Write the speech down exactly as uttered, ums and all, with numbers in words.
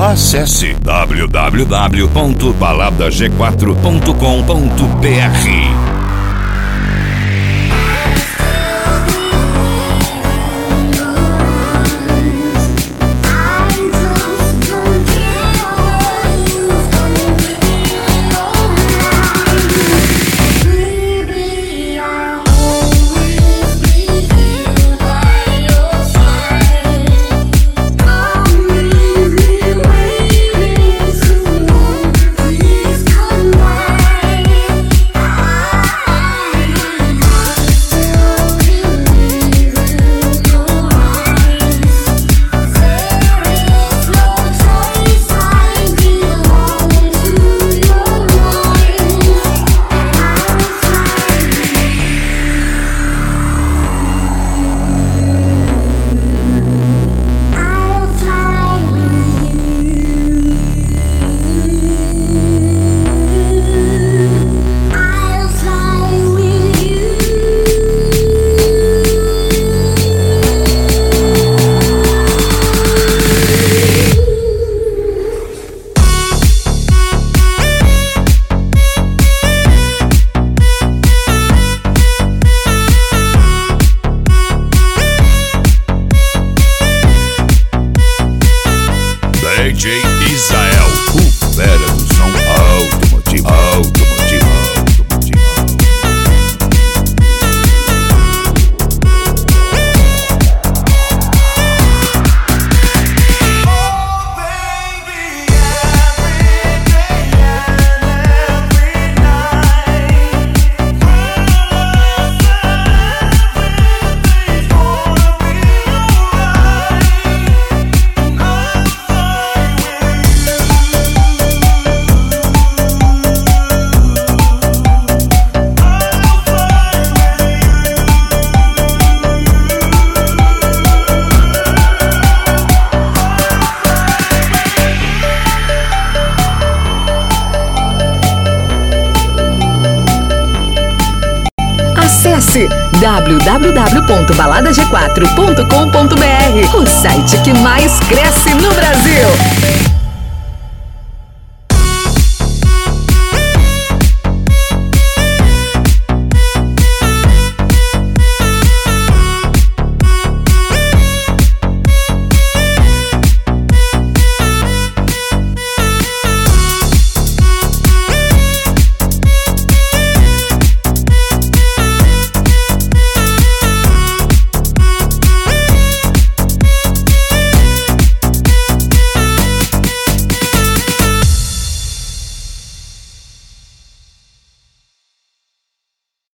Acesse w w w ponto balada g quatro ponto com ponto b r. D J Israel, o fera do som automotivo, automotivo, automotivo. Oh baby, every day and every night, promise that everything's gonna be alright, and I'm fine with Acesse w w w ponto balada g quatro ponto com ponto b r, o site que mais cresce no Brasil.